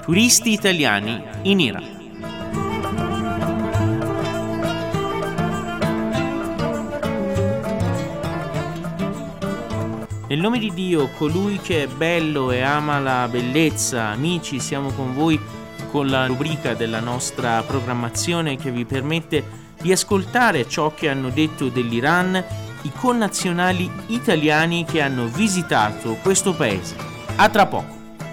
Turisti italiani in Iran. Nel nome di Dio, colui che è bello e ama la bellezza, amici, siamo con voi con la rubrica della nostra programmazione che vi permette di ascoltare ciò che hanno detto dell'Iran i connazionali italiani che hanno visitato questo paese. A tra poco.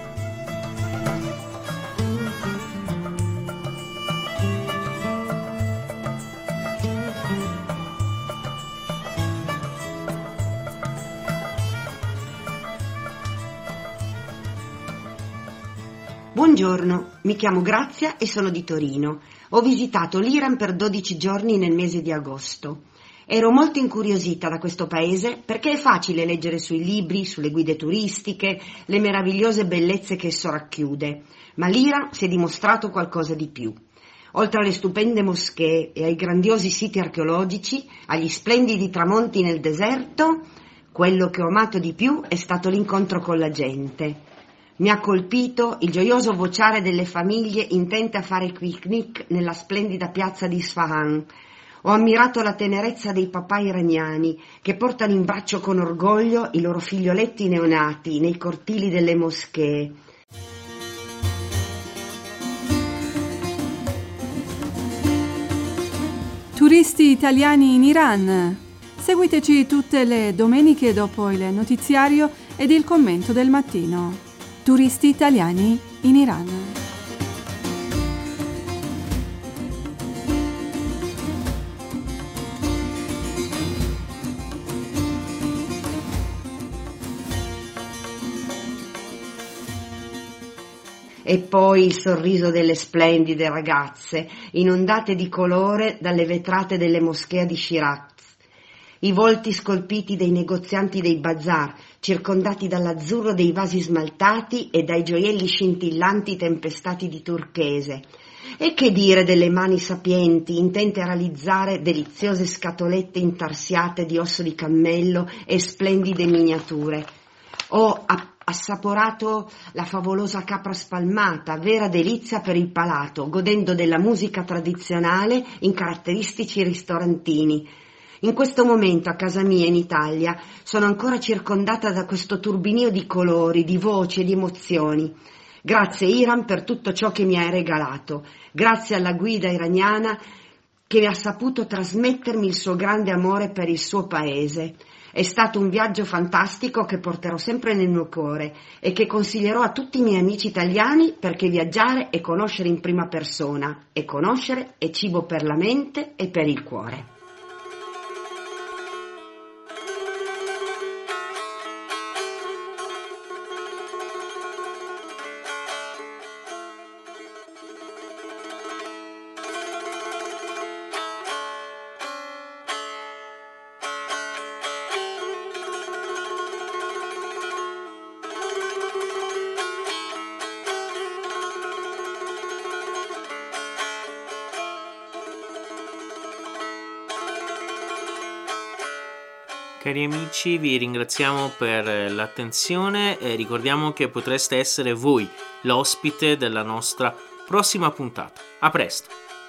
Buongiorno, mi chiamo Grazia e sono di Torino. Ho visitato l'Iran per 12 giorni nel mese di agosto. Ero molto incuriosita da questo paese perché è facile leggere sui libri, sulle guide turistiche, le meravigliose bellezze che esso racchiude, ma l'Iran si è dimostrato qualcosa di più. Oltre alle stupende moschee e ai grandiosi siti archeologici, agli splendidi tramonti nel deserto, quello che ho amato di più è stato l'incontro con la gente. Mi ha colpito il gioioso vociare delle famiglie intente a fare picnic nella splendida piazza di Isfahan. Ho ammirato la tenerezza dei papà iraniani che portano in braccio con orgoglio i loro figlioletti neonati nei cortili delle moschee. Turisti italiani in Iran. Seguiteci tutte le domeniche dopo il notiziario ed il commento del mattino. Turisti italiani in Iran. E poi il sorriso delle splendide ragazze, inondate di colore dalle vetrate delle moschee di Shiraz. I volti scolpiti dei negozianti dei bazar, circondati dall'azzurro dei vasi smaltati e dai gioielli scintillanti tempestati di turchese. E che dire delle mani sapienti, intente a realizzare deliziose scatolette intarsiate di osso di cammello e splendide miniature. Ho assaporato la favolosa capra spalmata, vera delizia per il palato, godendo della musica tradizionale in caratteristici ristorantini. In questo momento a casa mia in Italia sono ancora circondata da questo turbinio di colori, di voci e di emozioni. Grazie Iran per tutto ciò che mi hai regalato. Grazie alla guida iraniana che ha saputo trasmettermi il suo grande amore per il suo paese. È stato un viaggio fantastico che porterò sempre nel mio cuore e che consiglierò a tutti i miei amici italiani perché viaggiare è conoscere in prima persona e conoscere è cibo per la mente e per il cuore. Cari amici, vi ringraziamo per l'attenzione e ricordiamo che potreste essere voi l'ospite della nostra prossima puntata. A presto!